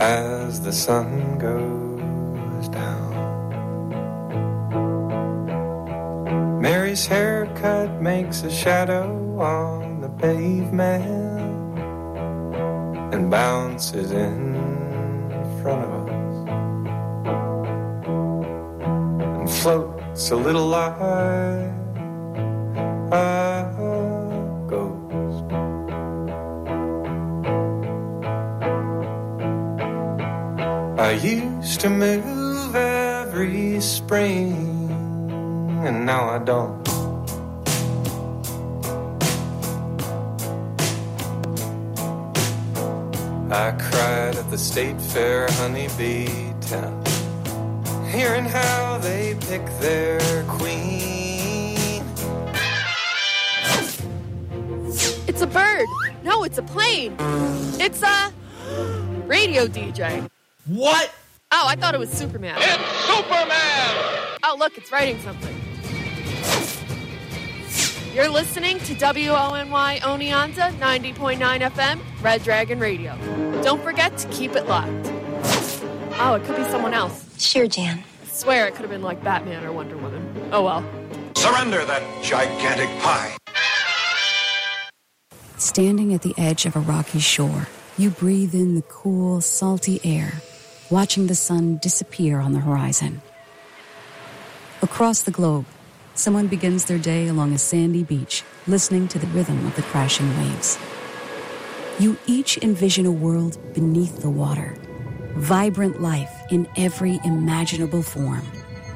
as the sun goes down. Mary's haircut makes a shadow on the pavement and bounces in front of us and floats a little like a ghost. I used to move every spring, and now I don't. I cried at the State Fair honeybee tent, hearing how they pick their queen. It's a bird. No, it's a plane. It's a radio DJ. What? Oh, I thought it was Superman. It's Superman! Oh, look, it's writing something. You're listening to WONY Oneonta 90.9 FM, Red Dragon Radio. Don't forget to keep it locked. Oh, it could be someone else. Sure, Jan. I swear it could have been like Batman or Wonder Woman. Oh, well. Surrender that gigantic pie. Standing at the edge of a rocky shore, you breathe in the cool, salty air, watching the sun disappear on the horizon. Across the globe, someone begins their day along a sandy beach, listening to the rhythm of the crashing waves. You each envision a world beneath the water, vibrant life in every imaginable form.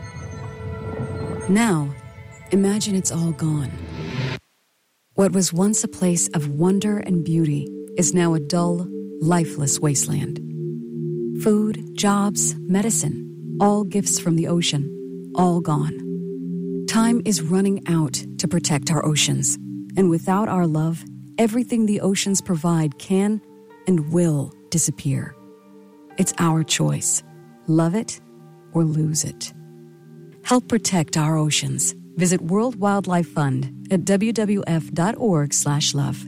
Now, imagine it's all gone. What was once a place of wonder and beauty is now a dull, lifeless wasteland. Food, jobs, medicine, all gifts from the ocean, all gone. Time is running out to protect our oceans, and without our love, everything the oceans provide can and will disappear. It's our choice. Love it or lose it. Help protect our oceans. Visit World Wildlife Fund at wwf.org/love.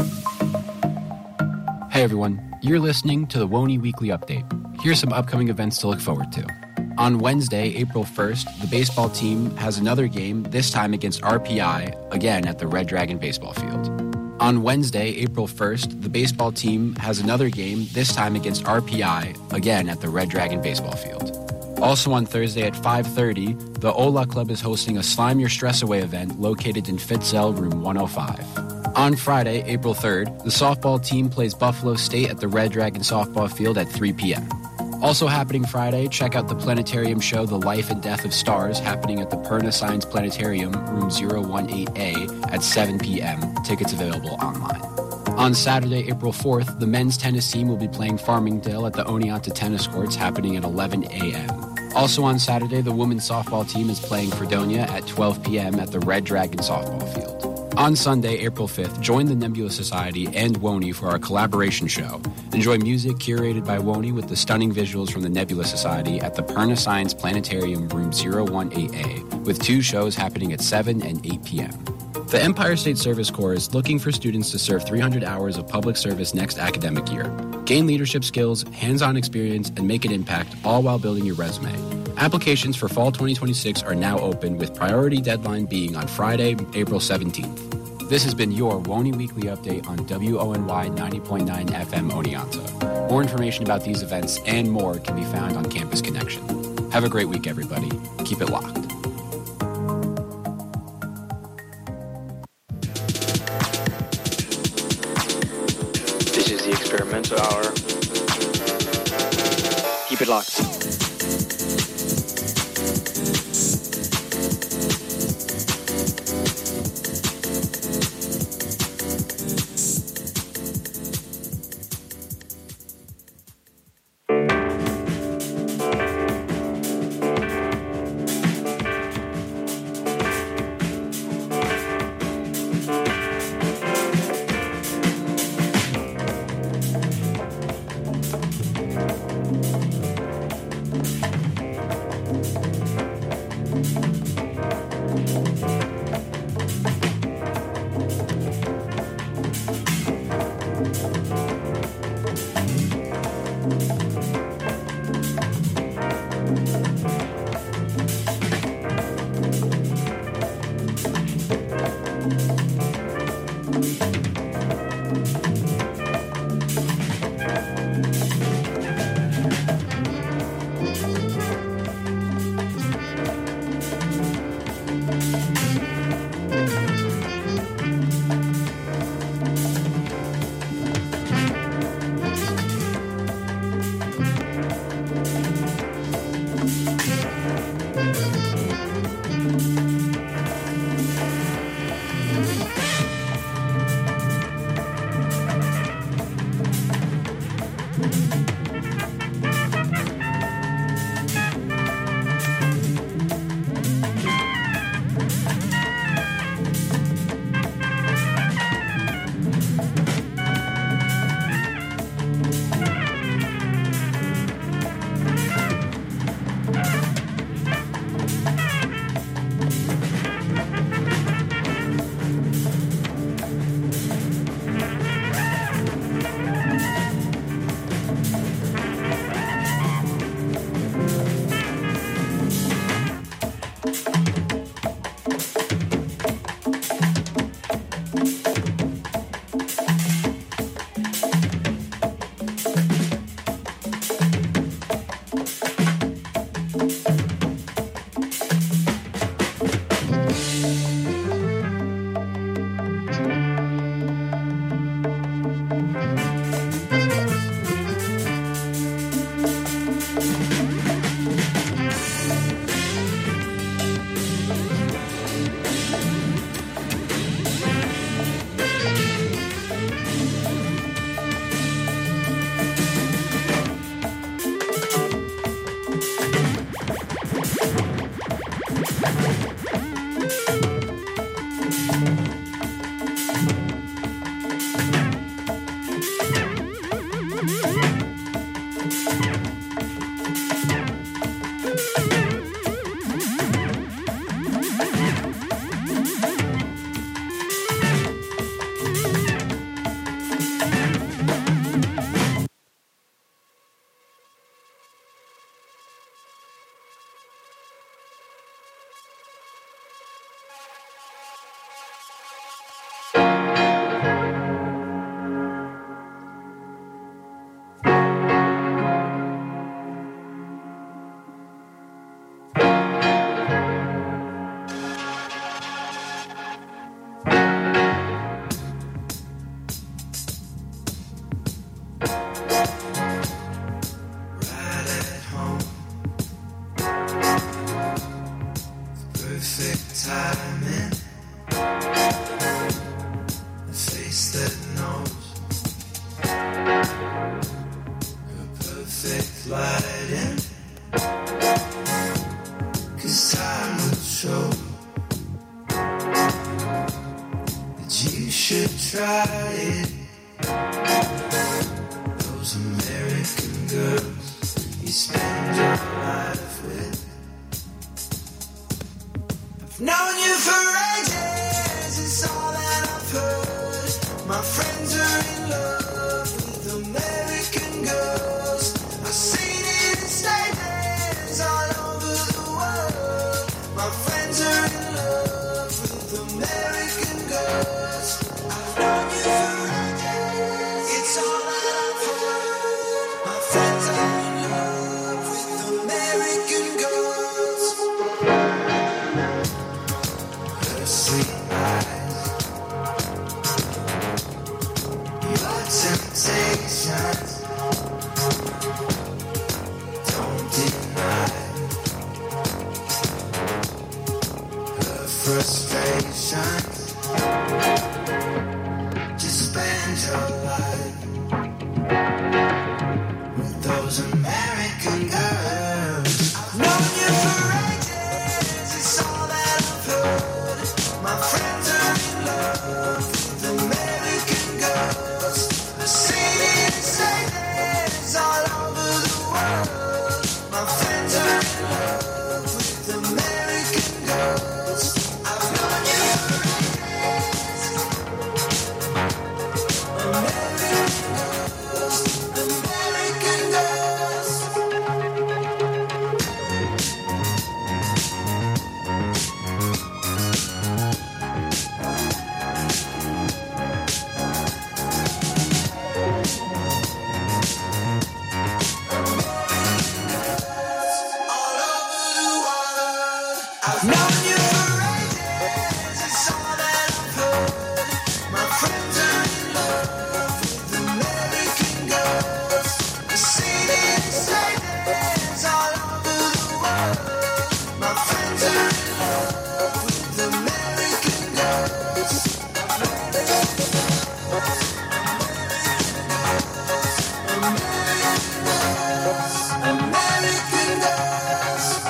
Hey everyone, you're listening to the WONY Weekly Update. Here's some upcoming events to look forward to. On Wednesday, April 1st, the baseball team has another game, this time against RPI, again at the Red Dragon baseball field. On Wednesday, April 1st, the baseball team has another game, this time against RPI, again at the Red Dragon baseball field. Also on Thursday at 5:30, the Ola Club is hosting a Slime Your Stress Away event located in Fitzel, room 105. On Friday, April 3rd, the softball team plays Buffalo State at the Red Dragon softball field at 3 p.m. Also happening Friday, check out the planetarium show The Life and Death of Stars happening at the Perna Science Planetarium, room 018A at 7 p.m. Tickets available online. On Saturday, April 4th, the men's tennis team will be playing Farmingdale at the Oneonta Tennis Courts happening at 11 a.m. Also on Saturday, the women's softball team is playing Fredonia at 12 p.m. at the Red Dragon softball field. On Sunday, April 5th, join the Nebula Society and WONY for our collaboration show. Enjoy music curated by WONY with the stunning visuals from the Nebula Society at the Perna Science Planetarium, room 018A, with 2 shows happening at 7 and 8 p.m. The Empire State Service Corps is looking for students to serve 300 hours of public service next academic year. Gain leadership skills, hands-on experience, and make an impact, all while building your resume. Applications for fall 2026 are now open, with priority deadline being on Friday, April 17th. This has been your WONY Weekly Update on WONY 90.9 FM Oneonta. More information about these events and more can be found on Campus Connection. Have a great week, everybody. Keep it locked. This is the Experimental Hour. Keep it locked. American Girls.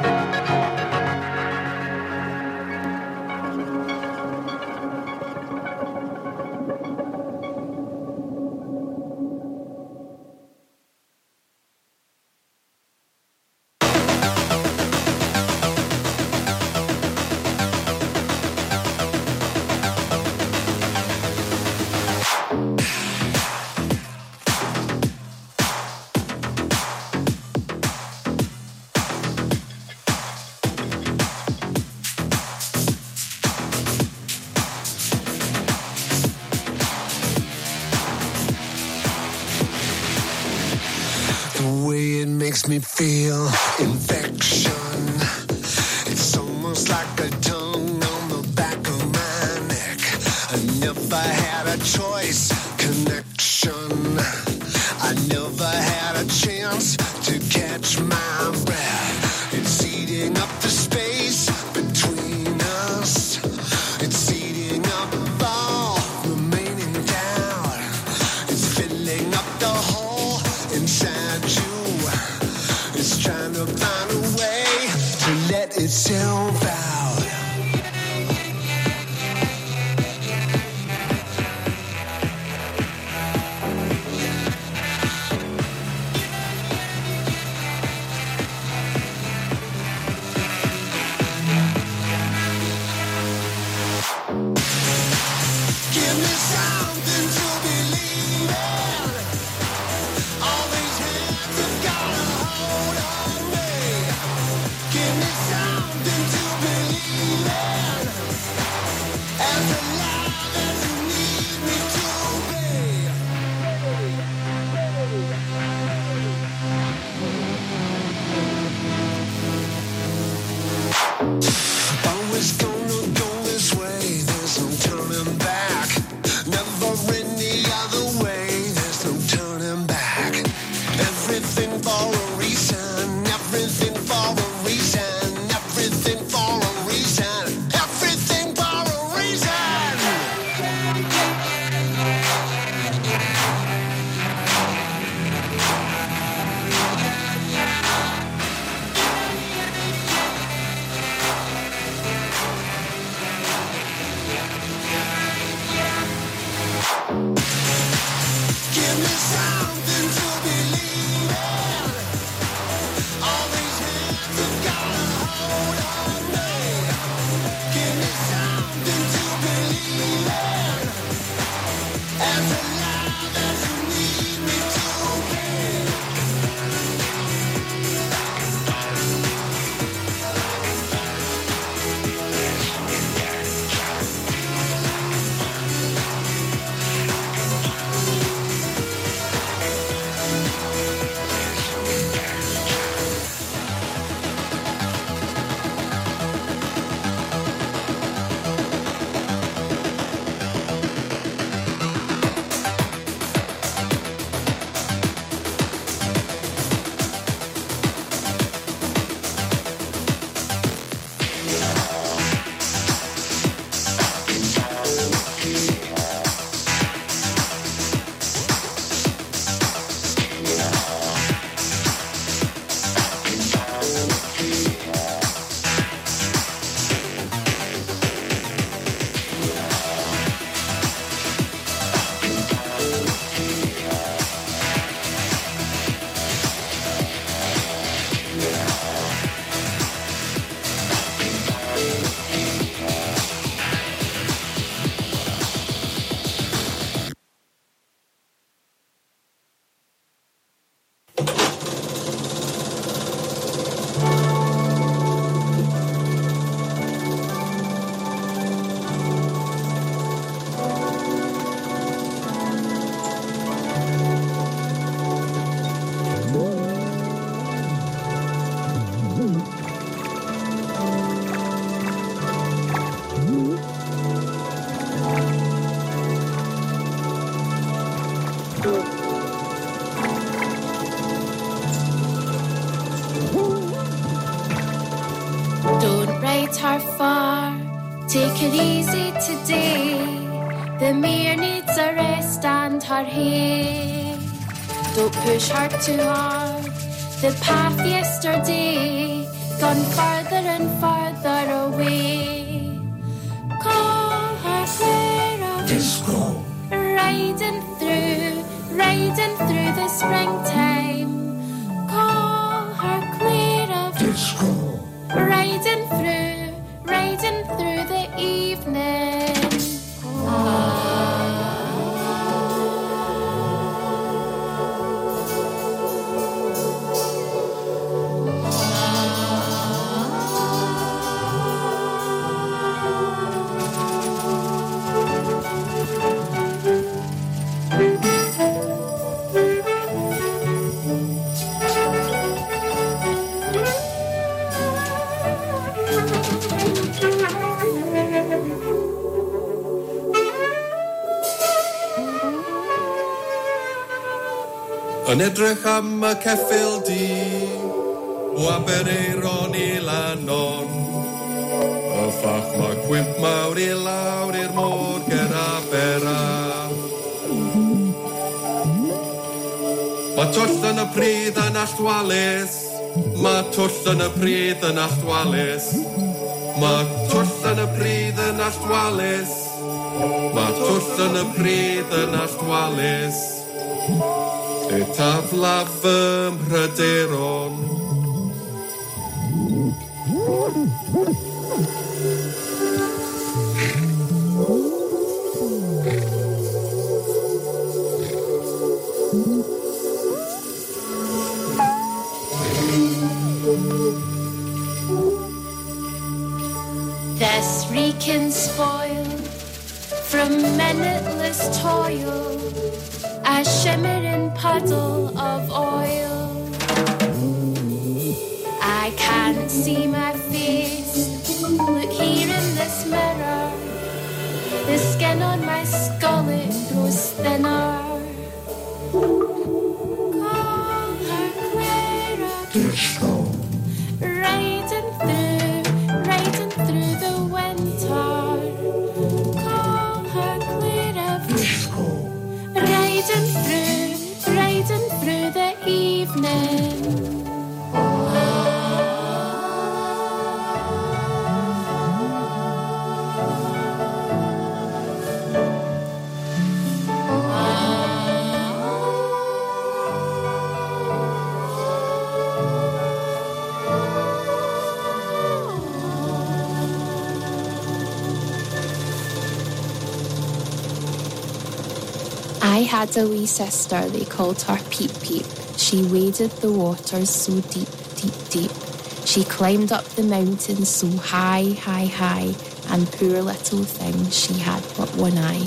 Makes me feel infection. It's almost like a tongue on the back of my neck. I never had a choice, connection. I never had a chance to catch my breath. It's eating up the space between us. It's eating up all remaining doubt. It's filling up the hole inside you. It's trying to find a way to let itself out. Give me something to believe in. All these hands have got a hold on me. Give me something to believe in. As alive as you need me to be. Always gonna go this way. There's no turning back. Never any other way. There's no turning back. Everything for a reason. Everything for a reason. Everything for a reason. Everything for a reason. Give me something to believe in. All these hands have got a hold on me. Give me something to believe in. As alive as you need me to be. Her far, take it easy today. The mare needs a rest and her hay. Don't push hard too hard. The path yesterday, gone farther and farther away. Call her Clara. Disco. Riding through the springtime. Call her Clara. Disco. Riding through the evening. Yn edrych am y ceffyl di o Aberaeron I Lannon. Y ffach mae cwymp mawr I lawr i'r môr ger Abera. Mae twll yn y pridd yn alltwalus. Mae twll yn y pridd yn alltwalus. Mae twll yn y pridd yn alltwalus. Mae twll yn y pridd yn alltwalus. E tafla fy mhryderon. This reeking spoil from minuteless toil, a shimmering puddle of oil. I can't see my face. Look here in this mirror. The skin on my skull, it grows thinner. Call her Clara. Disco. Riding through the winter. Call her Clara. Disco. Riding through the evening. I had a wee sister, they called her Peep Peep. She waded the waters so deep, deep, deep. She climbed up the mountains so high, high, high, and poor little thing, she had but one eye.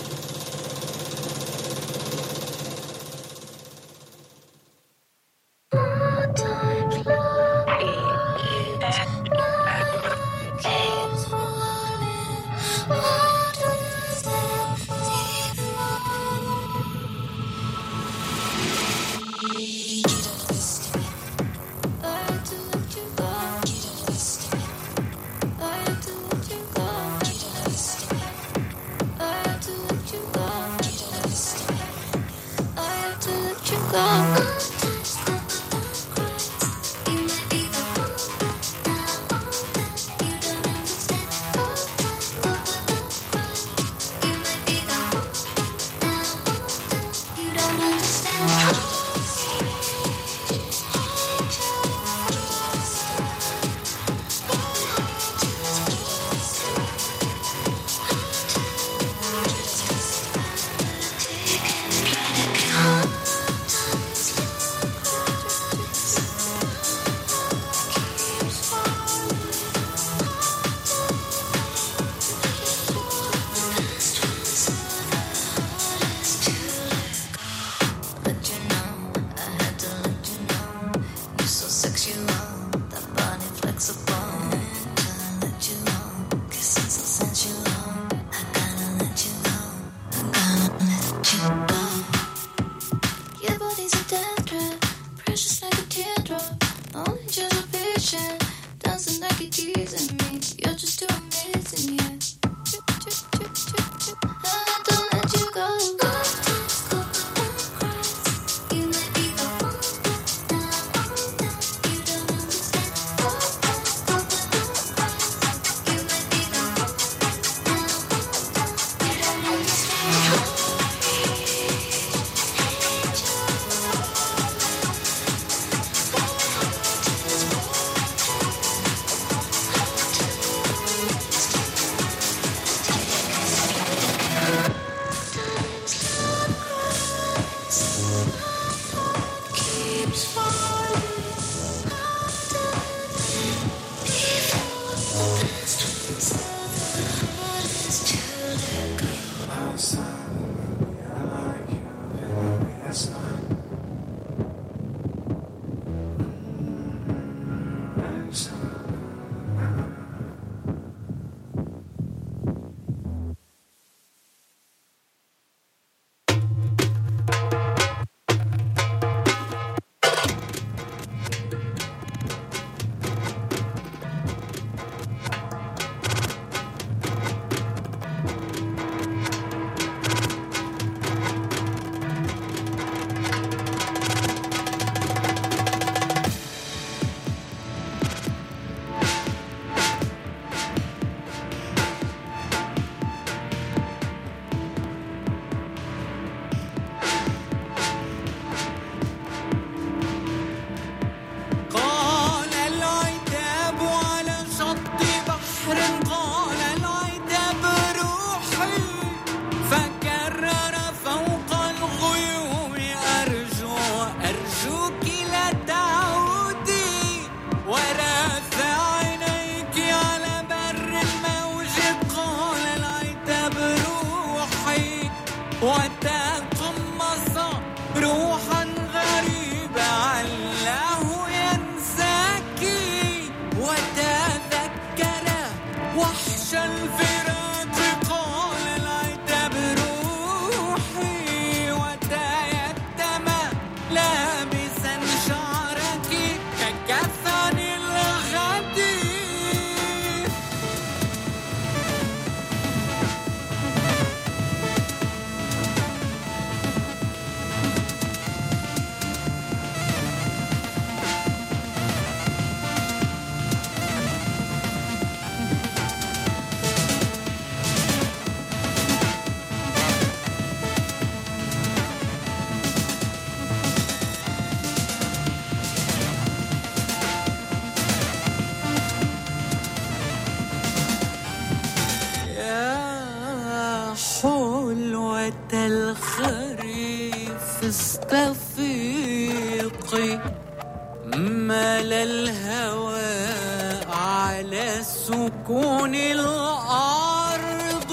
مال الهوى على سكون الأرض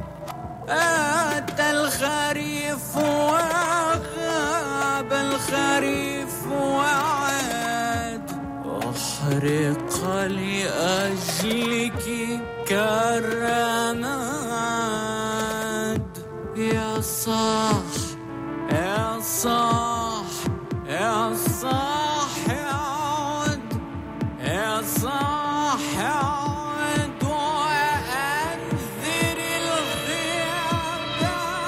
أتى الخريف وغاب الخريف وعاد أحرق لأجلك كالرماد يا صاح يا صاح يا صاح عد يا صاح عد وأنذر الغيابة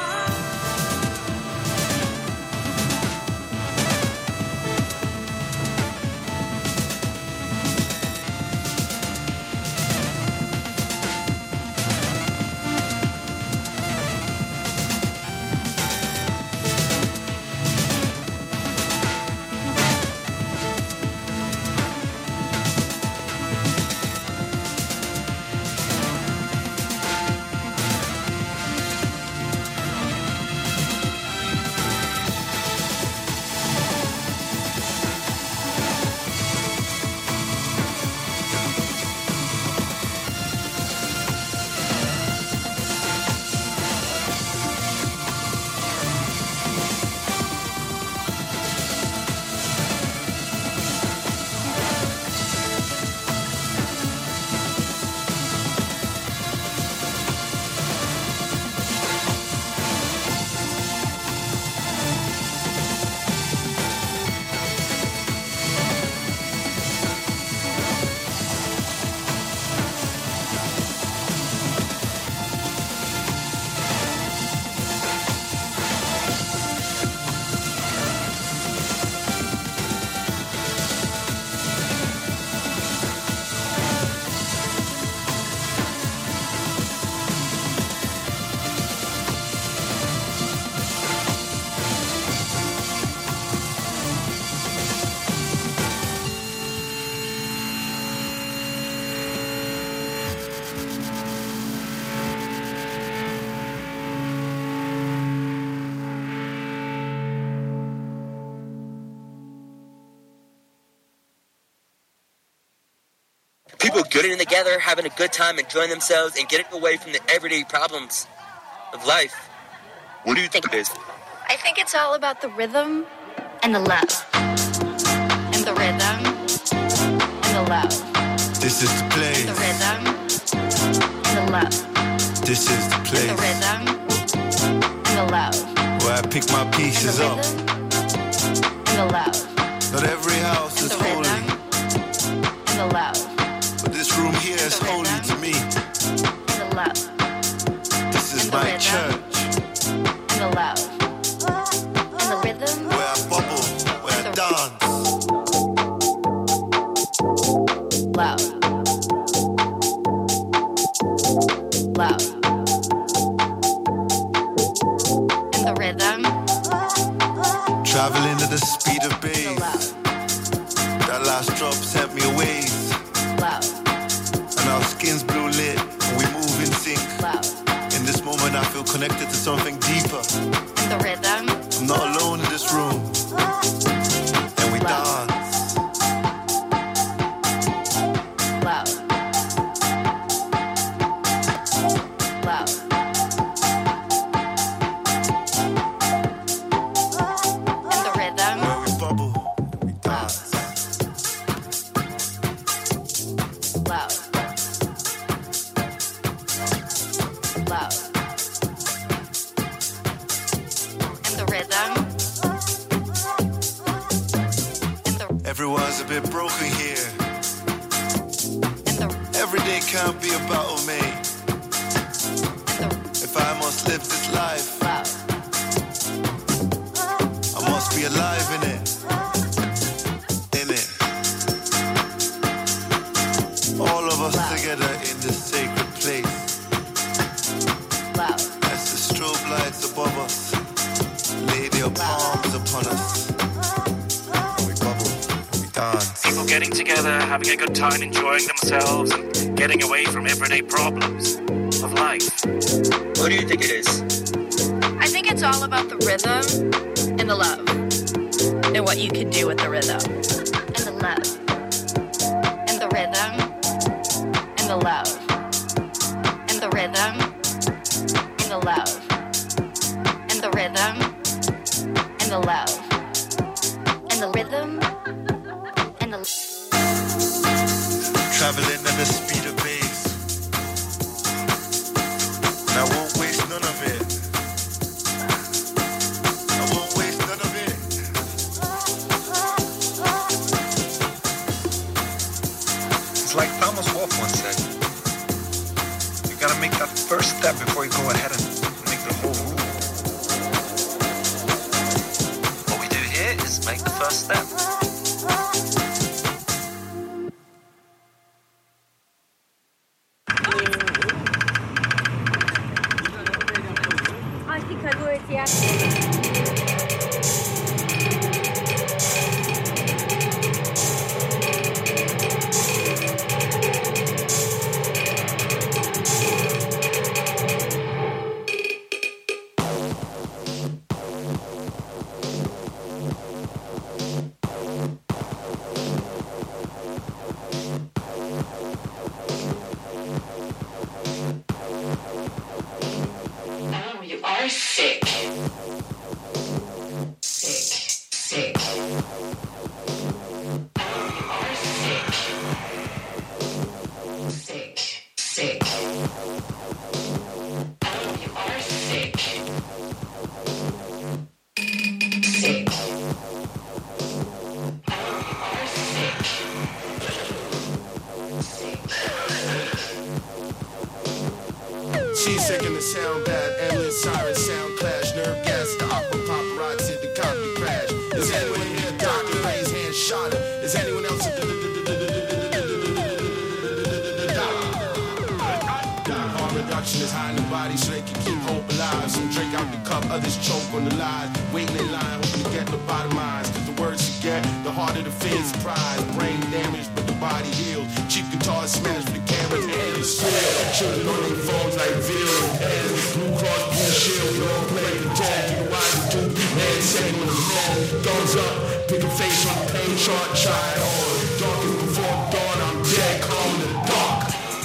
People getting together, having a good time, enjoying themselves, and getting away from the everyday problems of life. What do you think it is? I think it's all about the rhythm and the love. And the rhythm and the love. This is the place. The rhythm and the love. This is the place. The rhythm and the love. Where I pick my pieces up. And the love. Not every house is holy. And the love. But this room here is holy to me. And the love. This is my church. And the love. And the rhythm. Where I bubble, where I dance. Love. Love. And the rhythm. Traveling at the speed of bass. That last drop sent me a ways. Love. And our skin's blue lit and we move in sync. Love. In this moment I feel connected to something deeper. And the rhythm. I'm not alone in this room. And we dance. Love. Love. And the rhythm. Where we bubble, we dance. Love. Love. And the rhythm. Everyone's a bit broken here. Every day can't be a battle, mate. If I must live this life, I must be alive in it. In it. All of us together in this sacred place. As the strobe lights above us lay their palms upon us. We bubble, we dance. People getting together, having a good time, enjoying themselves, and getting away from everyday problems of life. What do you think it is? I think it's all about the rhythm and the love. And what you can do with the rhythm. And the love. And the rhythm and the love. And the rhythm and the love. And the rhythm and the love. And the rhythm and the traveling at the speed of bass. And I won't waste none of it. I won't waste none of it. It's like Thomas Wolfe once said, you gotta make that first step before you go ahead and make the whole move. What we do here is make the first step. She's sick in the sound bad, endless siren sound clash, nerve gas, the aqua paparazzi, the copy crash. Is anyone in here? Doctor, raise hand, shot it. Is anyone else? Harm reduction is high in the body so they can keep hope alive. Some drink out the cup, others choke on the lies. Waiting in line, hoping to get the bottom lines. Cause the worse you get, the harder the fears prize. Brain damage, but the body heals. Cheap guitars smash for the cameras and the steel. Children on their phones like video and Blue Cross Blue Shield. We all play the tag, you know why the two people and second with the man. Thumbs up, pick a face on the pain chart, try it on. Darkest before dawn, I'm dead, calm in the dark.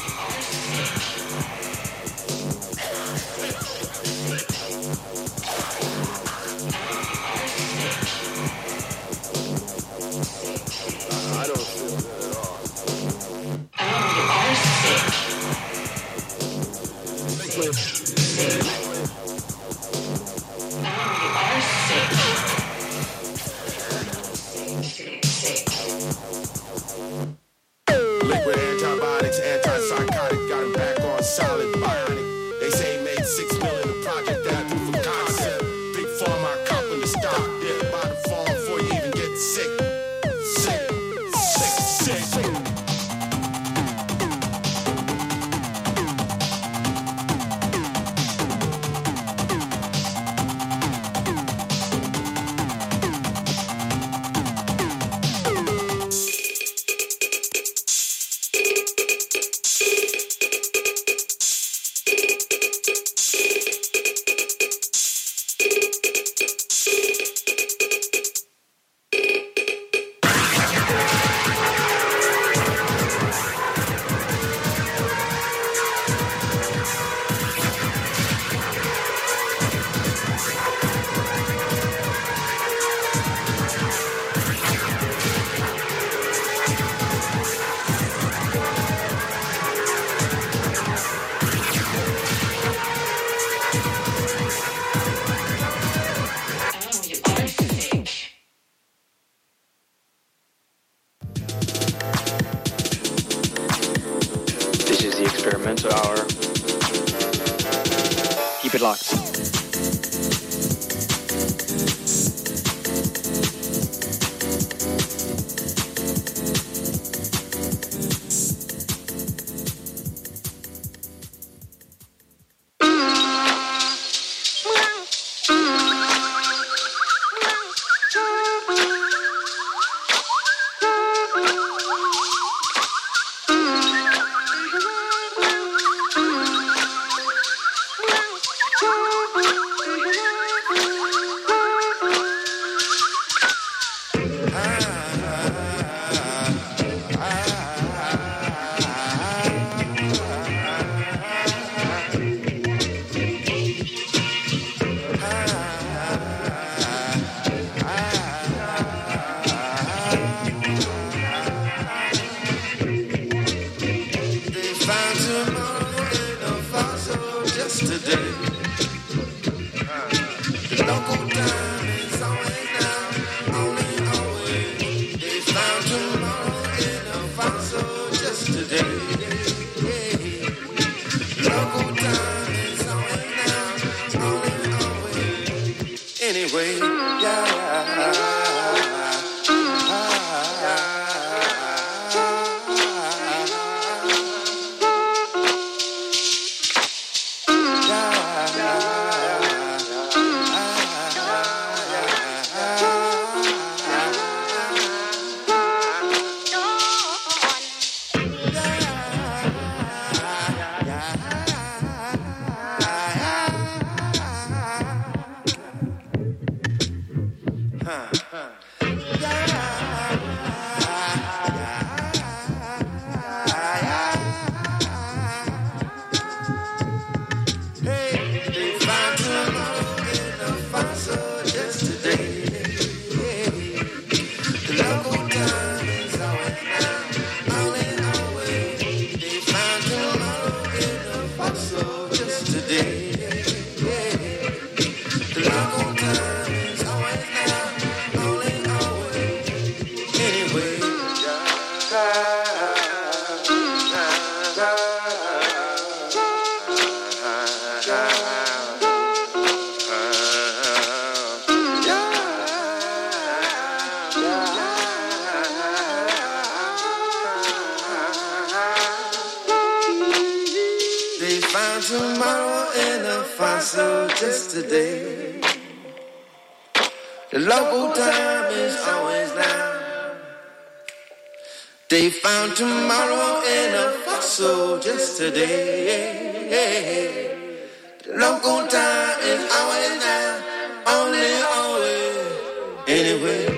I don't feel good at all. Liquid antibiotics, antipsychotic, got him back on solid bionic. They say he made $6 million a project that through for concept. Big pharma company stock dip by the farm before you even get sick. Sick. Experimental Hour. Keep it locked. Woo! Tomorrow in a fossil just today. The local time is always now. They found tomorrow in a fossil just today. The local time is always now. Only always anyway.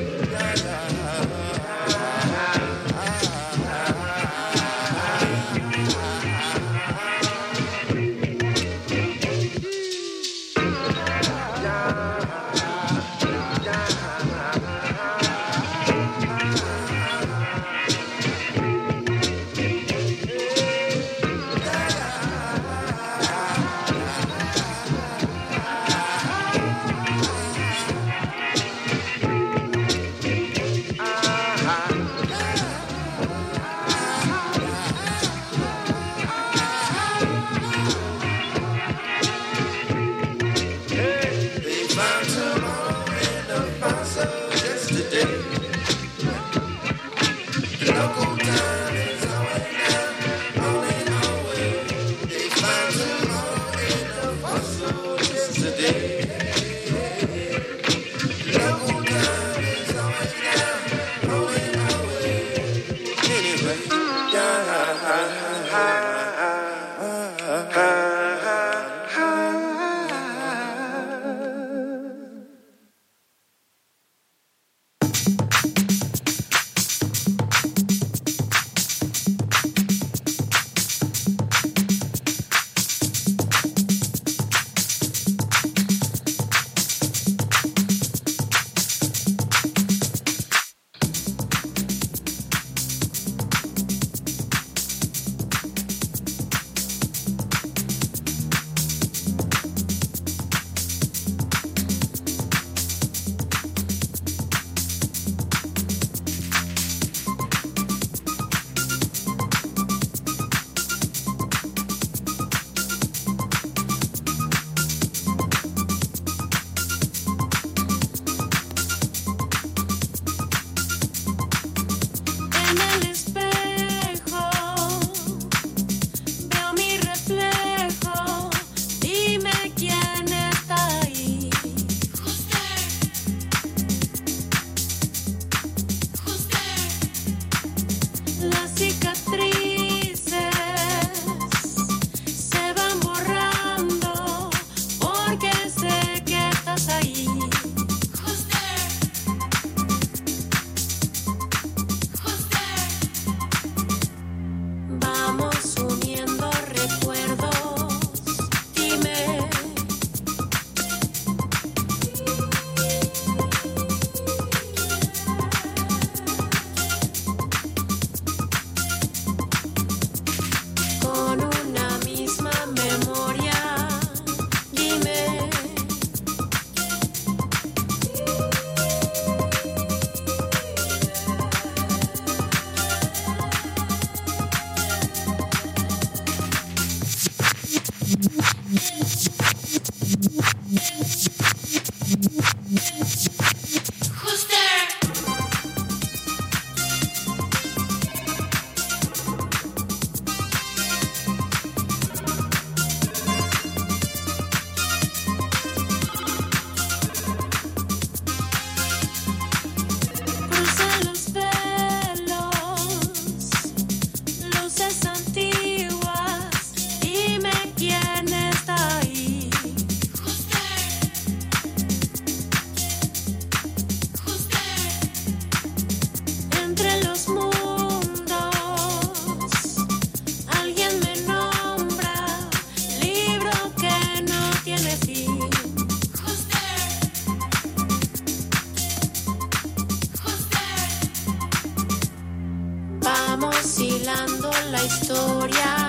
la historia.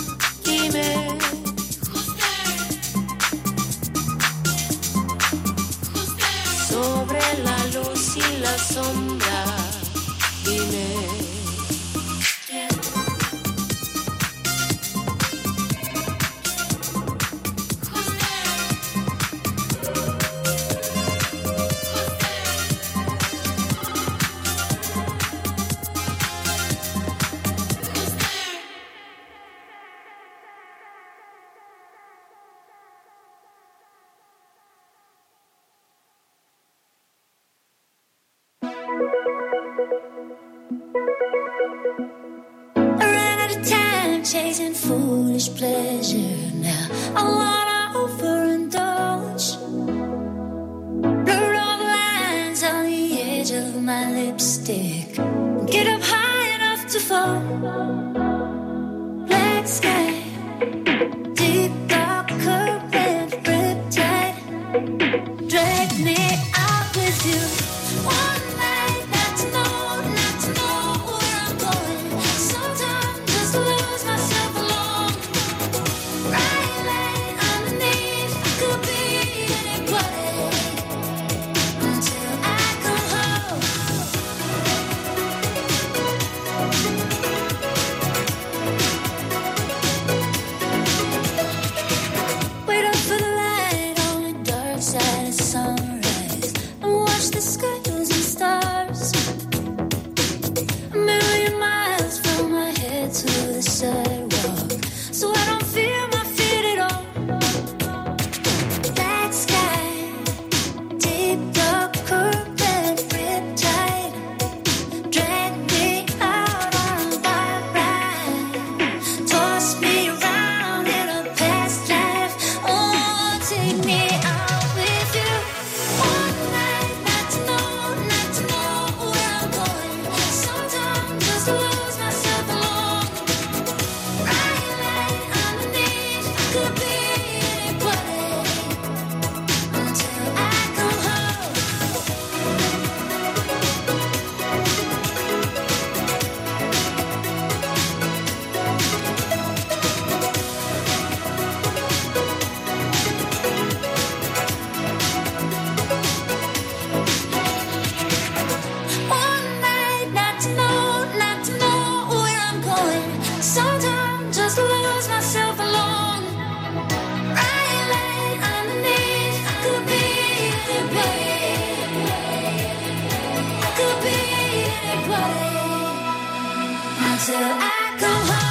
Dime. Sobre la luz y la sombra. Dime. Chasing foolish pleasure now. I wanna overindulge. Blur all the lines on the edge of my lipstick. Get up high enough to fall. Black sky, deep dark current, riptide. Drag me out with you. One night, not to know where I'm going. Sometimes just lose myself alone. Right line underneath, I could be anybody until I come home. Wait up for the light on the dark side of sunrise and watch the skies and stars. A million miles from my head to the sidewalk, so I don't feel my feet at all. Black sky, deep dark current, riptide. Drag me out on a wild ride. Toss me around in a past life. Oh, take me out with you. One night, not to know where I'm going. Sometimes just lose myself alone. Right line underneath, I could be anybody until I come home. One night, not to know where I'm going. Sometimes just lose myself alone. Right line underneath, I could be anybody. I could be anybody until I come home.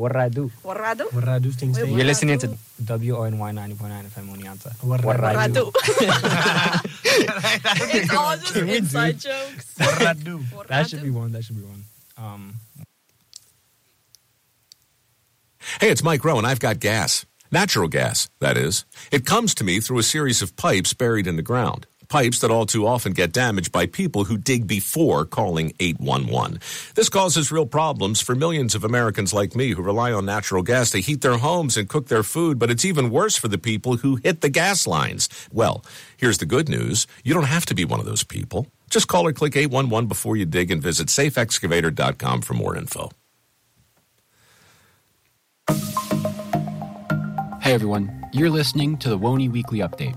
Warradu. Warradu? Warradu things. You're listening to WONY 90.9 FM Oneonta. Warradu. It's all just inside jokes. Warradu. That should be one. Hey, it's Mike Rowe, and I've got gas. Natural gas, that is. It comes to me through a series of pipes buried in the ground. Pipes that all too often get damaged by people who dig before calling 811. This causes real problems for millions of Americans like me who rely on natural gas to heat their homes and cook their food, but it's even worse for the people who hit the gas lines. Well, here's the good news. You don't have to be one of those people. Just call or click 811 before you dig and visit safeexcavator.com for more info. Hey everyone, you're listening to the WONY Weekly Update.